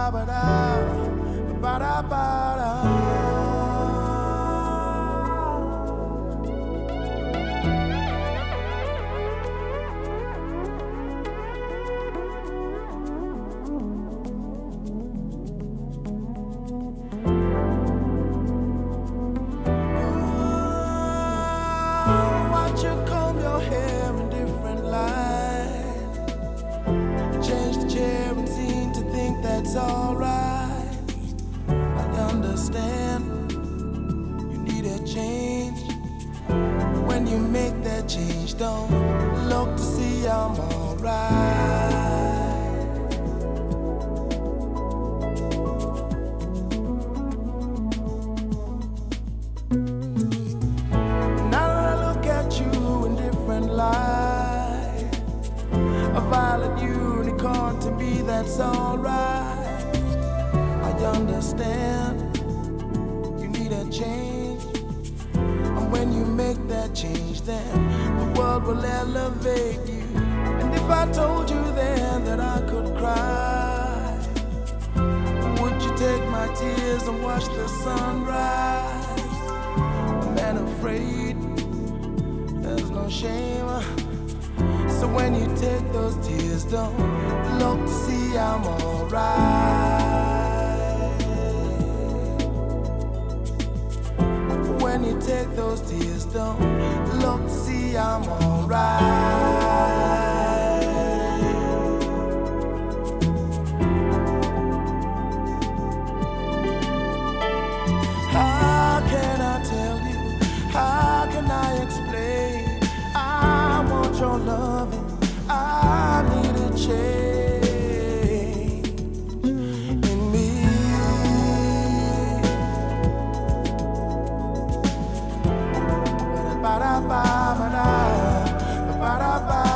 ba da ba da ba da. Watch you comb your hair in different light. Change the chair and seem to think that's alright. I understand you need a change. When you make that change, don't look to see I'm alright. Light, a violet unicorn to me, that's alright. I understand you need a change, and when you make that change, then the world will elevate you. And if I told you then that I could cry, would you take my tears and watch the sunrise? I'm afraid there's no shame. So when you take those tears, don't look to see I'm alright. When you take those tears, don't look to see I'm alright. How can I tell you? How can I explain? I want your loving, I need a change in me. Ba-da-ba-ba-da, ba-da-ba.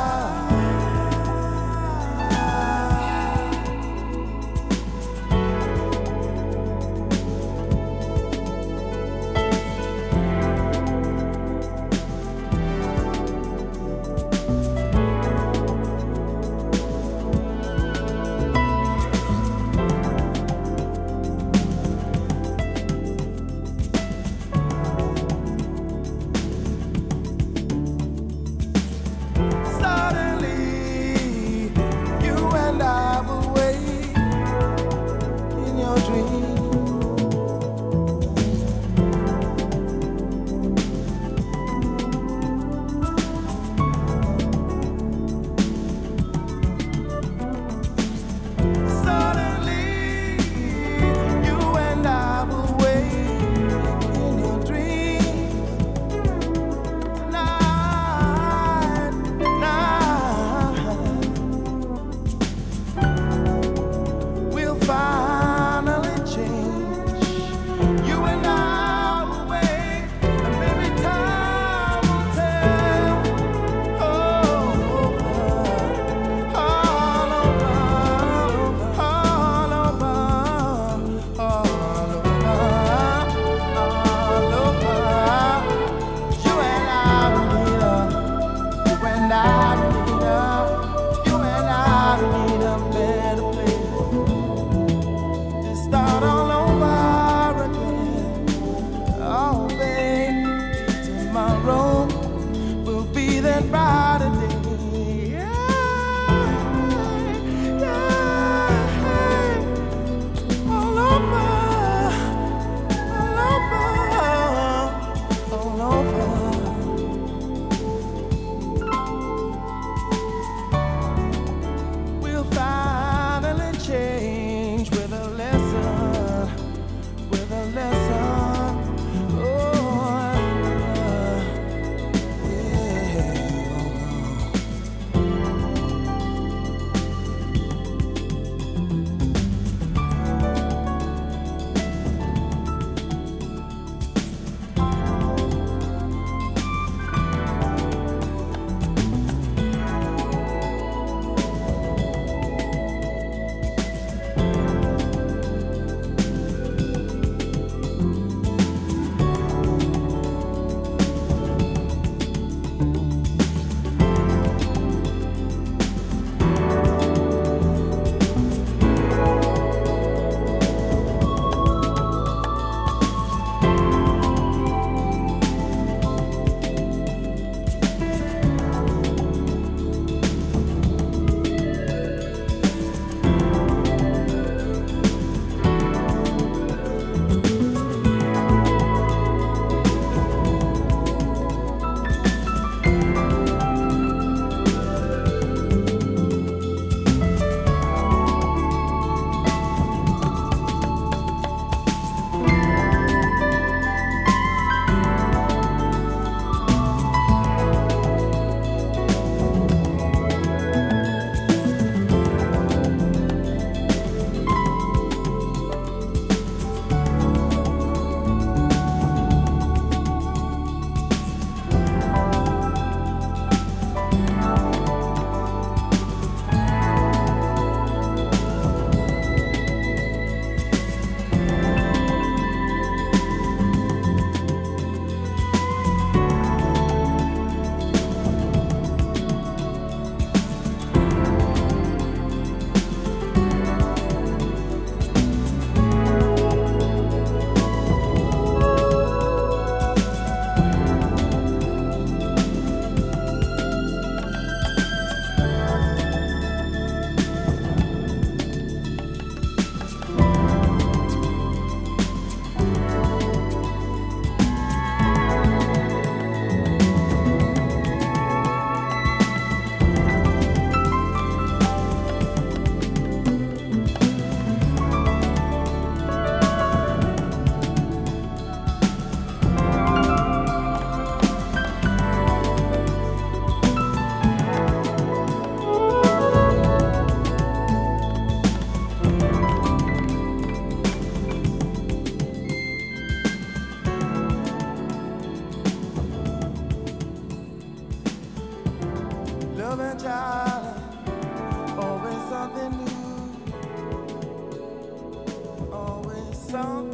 loving child, always something new, always something.